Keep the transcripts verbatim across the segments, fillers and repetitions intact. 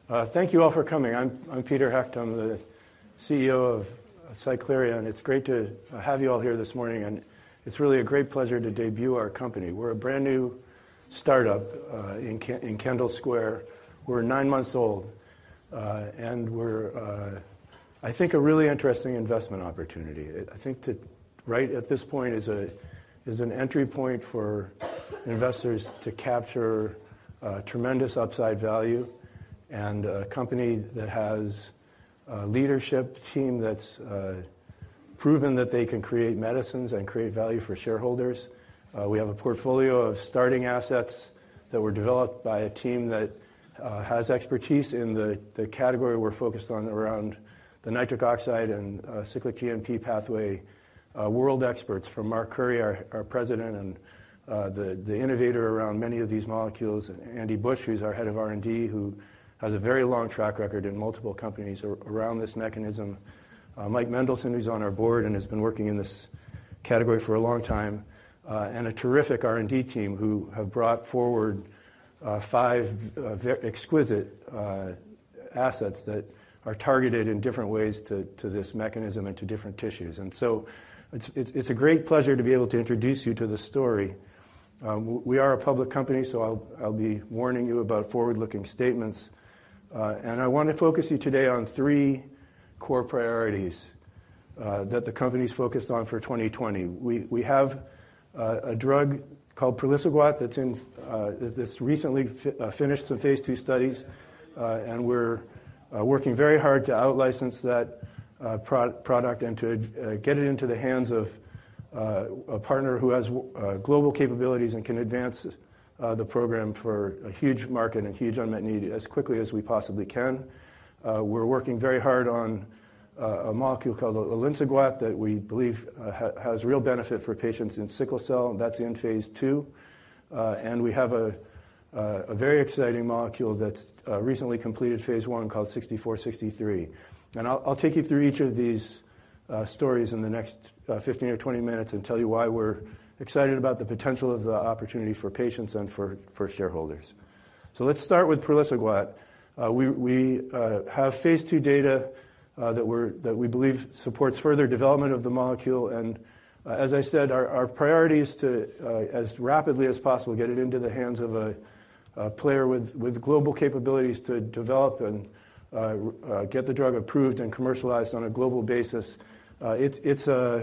Uh, thank you all for coming. I'm, I'm Peter Hecht. I'm the C E O of Cycleria, and it's great to have you all here this morning. And it's really a great pleasure to debut our company. We're a brand new startup uh, in, Ken- in Kendall Square. We're nine months old, uh, and we're, uh, I think, a really interesting investment opportunity. I think that right at this point is a is an entry point for investors to capture uh, tremendous upside value, and a company that has a leadership team that's uh, proven that they can create medicines and create value for shareholders. Uh, we have a portfolio of starting assets that were developed by a team that uh, has expertise in the, the category we're focused on around the nitric oxide and uh, cyclic G M P pathway. Uh, world experts from Mark Curry, our, our president, and uh, the, the innovator around many of these molecules, and Andy Bush, who's our head of R and D, who has a very long track record in multiple companies ar- around this mechanism. Uh, Mike Mendelson, who's on our board and has been working in this category for a long time, uh, and a terrific R and D team who have brought forward uh, five uh, very exquisite uh, assets that are targeted in different ways to, to this mechanism and to different tissues. And so it's, it's, it's a great pleasure to be able to introduce you to the story. Um, we are a public company, so I'll, I'll be warning you about forward-looking statements. Uh, and I want to focus you today on three core priorities uh, that the company's focused on for twenty twenty. We, we have uh, a drug called praliciguat that's in uh, this recently fi- uh, finished some phase two studies, uh, and we're uh, working very hard to out-license that uh, pro- product and to uh, get it into the hands of uh, a partner who has uh, global capabilities and can advance Uh, the program for a huge market and huge unmet need as quickly as we possibly can. Uh, we're working very hard on uh, a molecule called alinsiguat that we believe uh, ha- has real benefit for patients in sickle cell. That's in phase two. Uh, and we have a, uh, a very exciting molecule that's uh, recently completed phase one called sixty-four sixty-three. And I'll, I'll take you through each of these uh, stories in the next uh, fifteen or twenty minutes and tell you why we're excited about the potential of the opportunity for patients and for, for shareholders. So let's start with praliciguat. Uh, we we uh, have phase two data uh, that we're that we believe supports further development of the molecule. And uh, as I said, our, our priority is to, uh, as rapidly as possible, get it into the hands of a, a player with, with global capabilities to develop and uh, uh, get the drug approved and commercialized on a global basis. Uh, it's it's a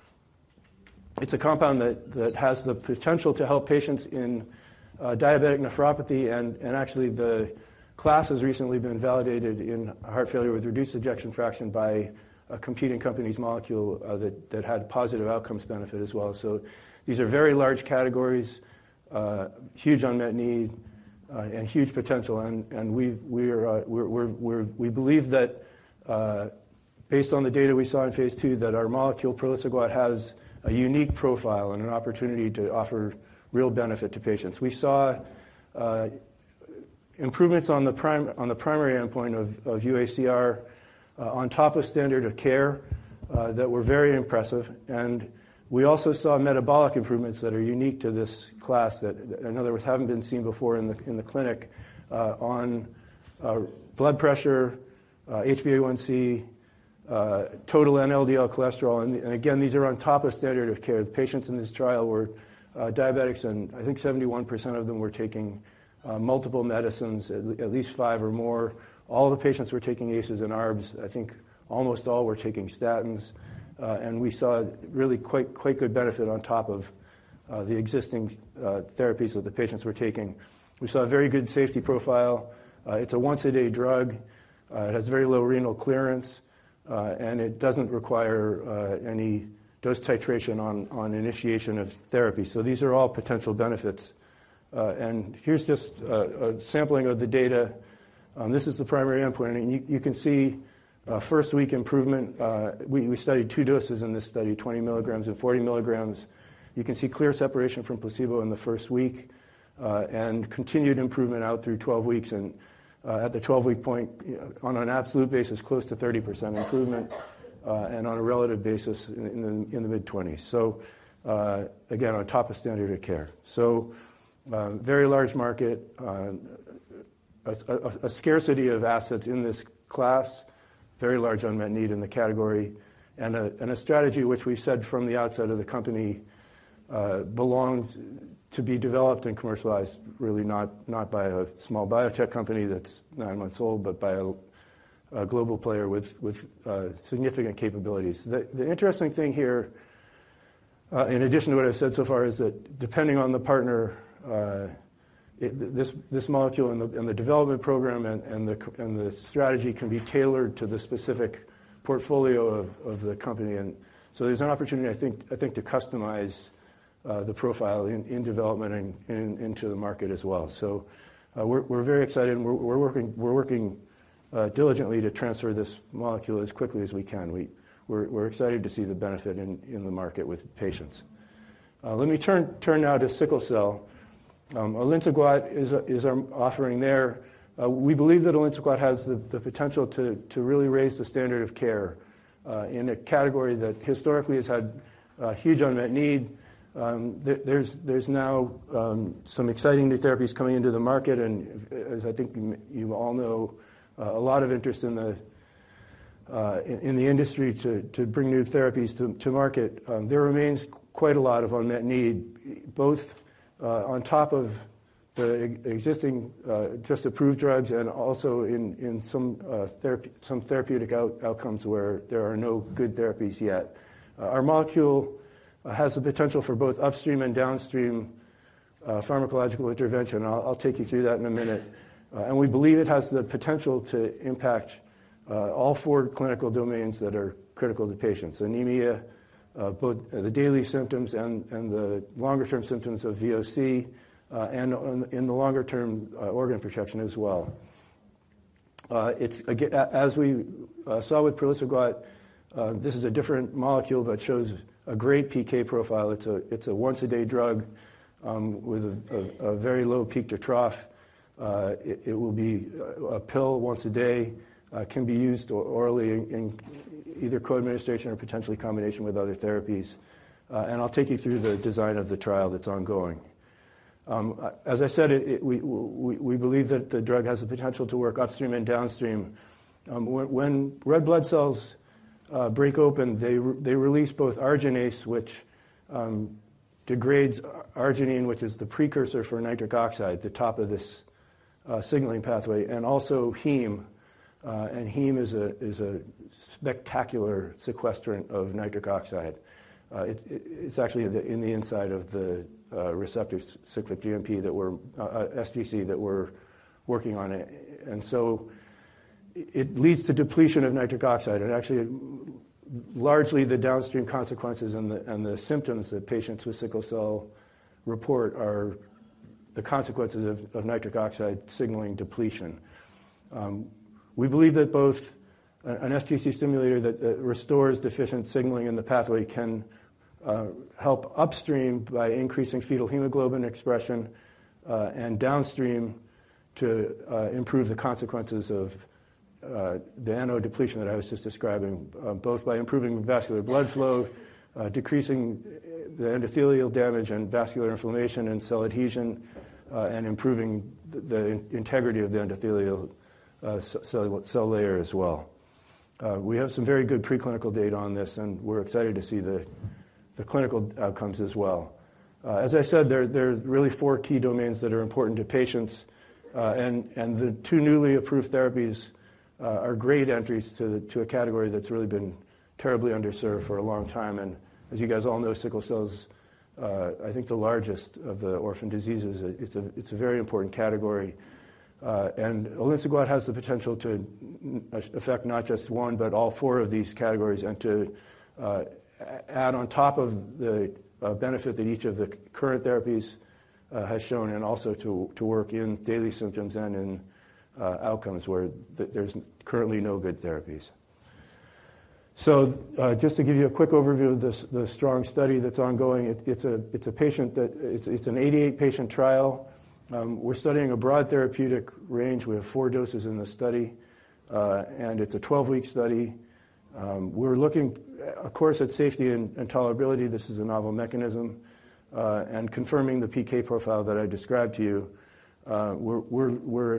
It's a compound that, that has the potential to help patients in uh, diabetic nephropathy, and, and actually the class has recently been validated in heart failure with reduced ejection fraction by a competing company's molecule uh, that, that had positive outcomes benefit as well. So these are very large categories, uh, huge unmet need, uh, and huge potential. And, and we, we're, uh, we're, we're, we're, we believe that uh, based on the data we saw in phase two, that our molecule praliciguat has a unique profile and an opportunity to offer real benefit to patients. We saw uh, improvements on the prim- on the primary endpoint of, of U A C R uh, on top of standard of care uh, that were very impressive, and we also saw metabolic improvements that are unique to this class that, in other words, haven't been seen before in the in the clinic uh, on uh, blood pressure, uh, H b A one C. Uh, total N L D L cholesterol, and, and again, these are on top of standard of care. The patients in this trial were uh, diabetics, and I think seventy-one percent of them were taking uh, multiple medicines, at, le- at least five or more. All the patients were taking A C Es and A R Bs. I think almost all were taking statins, uh, and we saw really quite quite good benefit on top of uh, the existing uh, therapies that the patients were taking. We saw a very good safety profile. Uh, it's a once-a-day drug. Uh, it has very low renal clearance. Uh, and it doesn't require uh, any dose titration on, on initiation of therapy. So these are all potential benefits. Uh, and here's just a, a sampling of the data. Um, this is the primary endpoint. And you, you can see uh, first week improvement. Uh, we, we studied two doses in this study, twenty milligrams and forty milligrams. You can see clear separation from placebo in the first week uh, and continued improvement out through twelve weeks. And Uh, at the twelve-week point, you know, on an absolute basis, close to thirty percent improvement, uh, and on a relative basis in, in the, in the mid-twenties. So, uh, again, on top of standard of care. So, uh, very large market, uh, a, a, a scarcity of assets in this class, very large unmet need in the category, and a, and a strategy which we said from the outset of the company uh, belongs to be developed and commercialized really not, not by a small biotech company that's nine months old, but by a, a global player with, with uh, significant capabilities. The, the interesting thing here, uh, in addition to what I've said so far, is that depending on the partner, uh, it, this, this molecule and the, and the development program and, and, the, and the strategy can be tailored to the specific portfolio of, of the company. And so there's an opportunity, I think, I think to customize uh, the profile in, in development and in, into the market as well. So uh, we're, we're very excited, and we're, we're working, we're working uh, diligently to transfer this molecule as quickly as we can. We, we're, we're excited to see the benefit in, in the market with patients. Uh, let me turn, turn now to sickle cell. Um, Alintegromab is, a, is our offering there. Uh, we believe that Alintegromab has the, the potential to, to really raise the standard of care uh, in a category that historically has had uh, huge unmet need. Um, th- there's, there's now um, some exciting new therapies coming into the market, and as I think you, you all know, uh, a lot of interest in the uh, in, in the industry to, to bring new therapies to, to market. Um, there remains quite a lot of unmet need, both Uh, on top of the existing uh, just approved drugs, and also in, in some, uh, therape- some therapeutic out- outcomes where there are no good therapies yet. Uh, our molecule uh, has the potential for both upstream and downstream uh, pharmacological intervention. I'll, I'll take you through that in a minute. Uh, and we believe it has the potential to impact uh, all four clinical domains that are critical to patients: anemia, Uh, both the daily symptoms and, and the longer-term symptoms of V O C, uh, and in the longer-term uh, organ protection as well. Uh, it's again, as we uh, saw with praliciguat, uh, this is a different molecule, but shows a great P K profile. It's a it's a once-a-day drug um, with a, a, a very low peak to trough. Uh, it, it will be a pill once a day, uh, can be used orally in, in either co-administration or potentially combination with other therapies. Uh, and I'll take you through the design of the trial that's ongoing. Um, as I said, it, it, we, we, we believe that the drug has the potential to work upstream and downstream. Um, when, when red blood cells uh, break open, they, re- they release both arginase, which um, degrades arginine, which is the precursor for nitric oxide, the top of this uh, signaling pathway, and also heme. Uh, and heme is a is a spectacular sequestrant of nitric oxide. Uh, it's, it's actually the, in the inside of the uh, receptor cyclic G M P that we're uh, S G C that we're working on it, and so it leads to depletion of nitric oxide, and actually, largely the downstream consequences and the and the symptoms that patients with sickle cell report are the consequences of, of nitric oxide signaling depletion. Um, We believe that both an S G C stimulator that restores deficient signaling in the pathway can uh, help upstream by increasing fetal hemoglobin expression, uh, and downstream to uh, improve the consequences of uh, the N O depletion that I was just describing, uh, both by improving vascular blood flow, uh, decreasing the endothelial damage and vascular inflammation and cell adhesion, uh, and improving the, the integrity of the endothelial Uh, cell, cell layer as well. Uh, we have some very good preclinical data on this, and we're excited to see the, the clinical outcomes as well. Uh, as I said, there, there are really four key domains that are important to patients, uh, and, and the two newly approved therapies uh, are great entries to, the, to a category that's really been terribly underserved for a long time. And as you guys all know, sickle cell is, uh, I think, the largest of the orphan diseases. It's a, it's a very important category. Uh, and Alintegromab has the potential to n- affect not just one, but all four of these categories, and to uh, add on top of the uh, benefit that each of the current therapies uh, has shown, and also to, to work in daily symptoms and in uh, outcomes where th- there's currently no good therapies. So uh, just to give you a quick overview of this, the STRONG study that's ongoing, it, it's a it's a patient that it's, it's an eighty-eight patient trial. Um, we're studying a broad therapeutic range. We have four doses in the study, uh, and it's a twelve-week study. Um, we're looking, of course, at safety and, and tolerability. This is a novel mechanism, uh, and confirming the P K profile that I described to you. Uh, we're we're, we're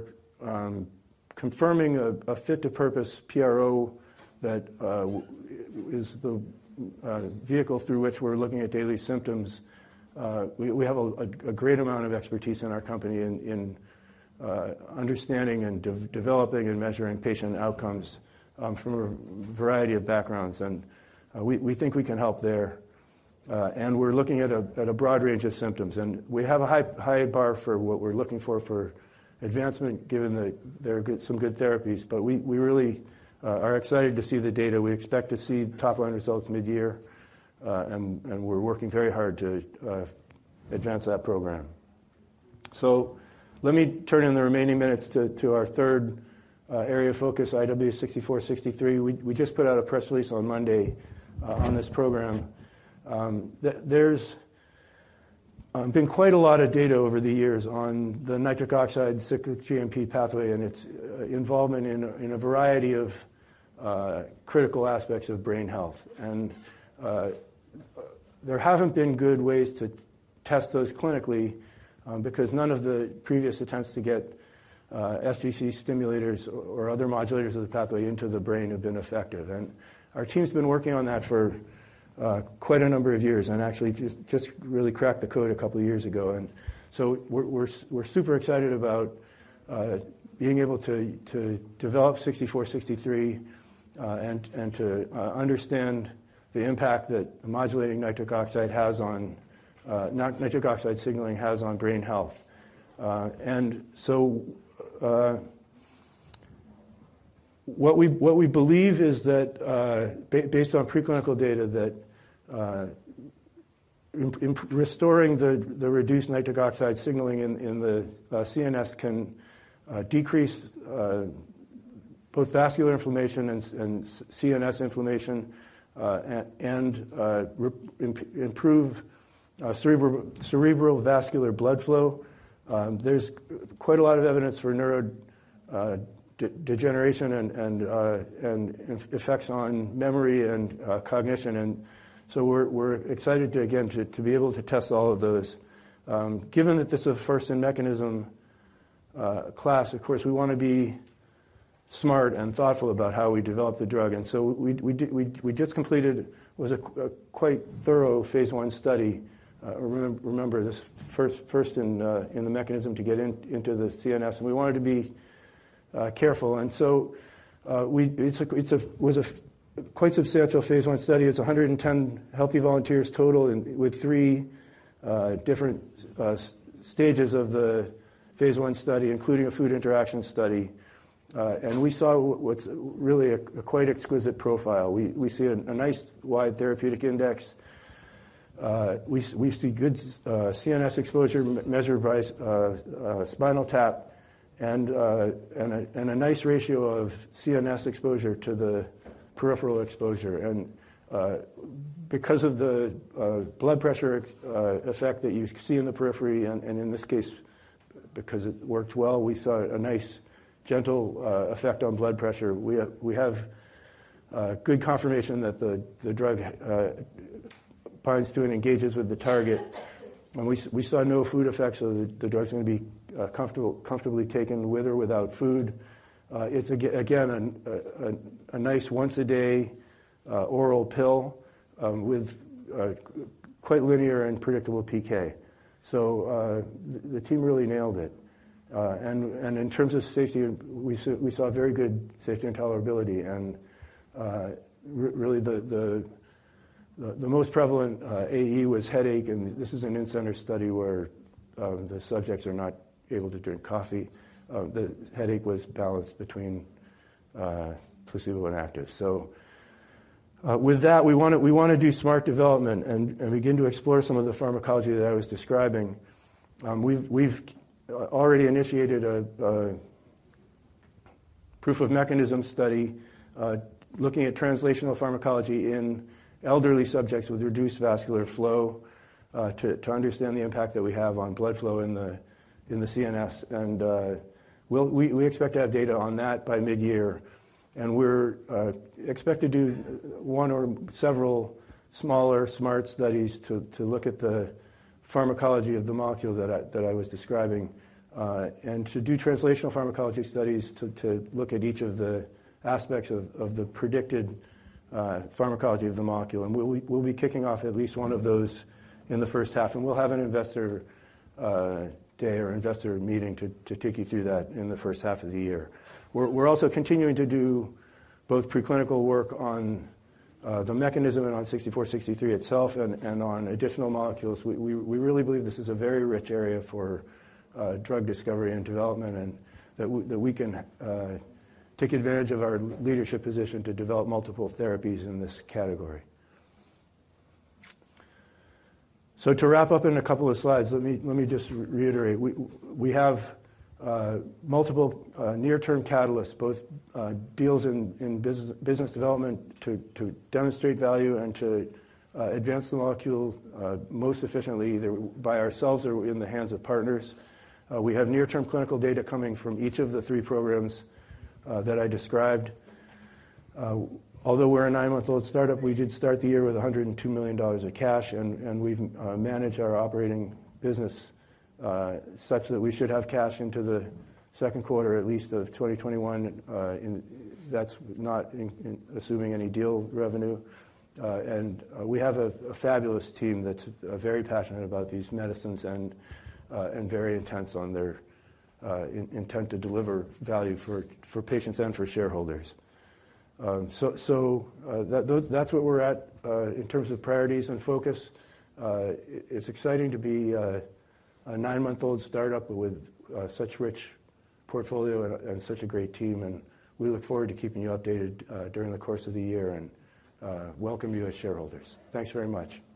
um, confirming a, a fit-to-purpose P R O that uh, is the uh, vehicle through which we're looking at daily symptoms. Uh, we, we have a, a great amount of expertise in our company in, in uh, understanding and de- developing and measuring patient outcomes um, from a variety of backgrounds, and uh, we, we think we can help there. Uh, and we're looking at a, at a broad range of symptoms, and we have a high, high bar for what we're looking for for advancement, given that there are good, some good therapies. But we, we really uh, are excited to see the data. We expect to see top-line results mid-year, uh, and, and we're working very hard to uh, advance that program. So let me turn in the remaining minutes to, to our third uh, area of focus, I W sixty-four sixty-three. We, we just put out a press release on Monday uh, on this program. Um, th- there's um, been quite a lot of data over the years on the nitric oxide cyclic G M P pathway and its uh, involvement in a, in a variety of uh, critical aspects of brain health. And uh, there haven't been good ways to test those clinically um, because none of the previous attempts to get uh, S G C stimulators or, or other modulators of the pathway into the brain have been effective. And our team's been working on that for Uh, quite a number of years, and actually just, just really cracked the code a couple of years ago. And so we're we're, we're super excited about uh, being able to to develop sixty-four sixty-three uh, and and to uh, understand the impact that modulating nitric oxide has on uh, nitric oxide signaling has on brain health. Uh, and so. Uh, What we what we believe is that, uh, ba- based on preclinical data, that uh, in, in restoring the, the reduced nitric oxide signaling in, in the uh, C N S can uh, decrease uh, both vascular inflammation and, and C N S inflammation, uh, and, and uh, re- imp- improve uh, cerebral, cerebral vascular blood flow. Um, there's quite a lot of evidence for neuro uh, De- degeneration and and, uh, and effects on memory and uh, cognition, and so we're we're excited to again to, to be able to test all of those. Um, given that this is a first-in-mechanism uh, class, of course, we want to be smart and thoughtful about how we develop the drug, and so we we did, we we just completed was a, a quite thorough phase one study. Uh, remember, remember this first first in uh, in the mechanism to get in, into the C N S, and we wanted to be Uh, careful, and so uh, we it's a, it's a was a f- quite substantial phase one study. It's one hundred ten healthy volunteers total, and with three uh, different uh, s- stages of the phase one study, including a food interaction study. Uh, and we saw what's really a, a quite exquisite profile. We we see a, a nice wide therapeutic index. Uh, we we see good uh, C N S exposure m- measured by uh, uh, spinal tap. And, uh, and, a, and a nice ratio of C N S exposure to the peripheral exposure. And uh, because of the uh, blood pressure uh, effect that you see in the periphery, and, and in this case, because it worked well, we saw a nice, gentle uh, effect on blood pressure. We have, we have uh, good confirmation that the, the drug uh, binds to and engages with the target. And we, we saw no food effects, so the, the drug's going to be uh, comfortable, comfortably taken with or without food. Uh, it's, again, a, a, a nice once-a-day uh, oral pill um, with uh, quite linear and predictable P K. So uh, the, the team really nailed it. Uh, and, and in terms of safety, we saw, we saw very good safety and tolerability. And uh, r- really the... the The, the most prevalent uh, A E was headache, and this is an in-center study where uh, the subjects are not able to drink coffee. Uh, the headache was balanced between uh, placebo and active. So uh, with that, we want to we want to do smart development and, and begin to explore some of the pharmacology that I was describing. Um, we've we've already initiated a, a proof of mechanism study uh, looking at translational pharmacology in elderly subjects with reduced vascular flow uh, to, to understand the impact that we have on blood flow in the in the C N S. And uh, we'll, we, we expect to have data on that by mid-year. And we're uh, expect to do one or several smaller, smart studies to, to look at the pharmacology of the molecule that I, that I was describing uh, and to do translational pharmacology studies to, to look at each of the aspects of, of the predicted uh, pharmacology of the molecule. And we'll, we'll be kicking off at least one of those in the first half, and we'll have an investor uh, day or investor meeting to, to take you through that in the first half of the year. We're, we're also continuing to do both preclinical work on uh, the mechanism and on sixty-four sixty-three itself and, and on additional molecules. We, we, we really believe this is a very rich area for uh, drug discovery and development, and that we, that we can uh, take advantage of our leadership position to develop multiple therapies in this category. So to wrap up in a couple of slides, let me let me just reiterate: we we have uh, multiple uh, near-term catalysts, both uh, deals in in business, business development to to demonstrate value and to uh, advance the molecule uh, most efficiently, either by ourselves or in the hands of partners. Uh, we have near-term clinical data coming from each of the three programs uh, that I described. Uh, Although we're a nine-month-old startup, we did start the year with one hundred two million dollars of cash, and, and we've uh, managed our operating business uh, such that we should have cash into the second quarter, at least, of twenty twenty-one. Uh, in, that's not in, in assuming any deal revenue. Uh, and uh, we have a, a fabulous team that's uh, very passionate about these medicines and, uh, and very intense on their uh, in, intent to deliver value for, for patients and for shareholders. Um, so so uh, that, those, that's what we're at uh, in terms of priorities and focus. Uh, it, it's exciting to be uh, a nine-month-old startup with uh, such rich portfolio and, and such a great team, and we look forward to keeping you updated uh, during the course of the year and uh, welcome you as shareholders. Thanks very much.